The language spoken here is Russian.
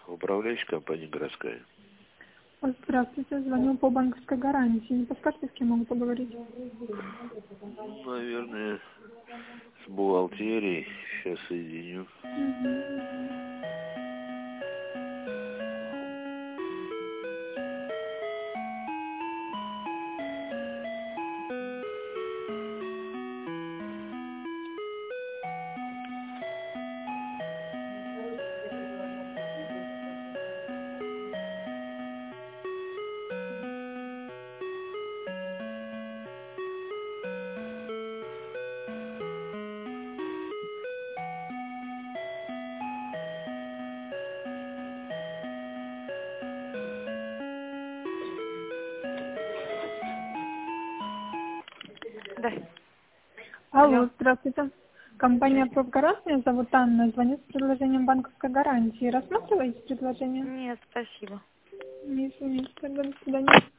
Управляющая компания «Городская». Здравствуйте, звоню по банковской гарантии. Не подскажете, с кем могу поговорить? Наверное, с бухгалтерией. Сейчас соединю. Да. Алло, здравствуйте. Компания «Профгараж», меня зовут Анна. Звоню с предложением банковской гарантии. Рассматриваете предложение? Нет, спасибо. Не извините, тогда до свидания.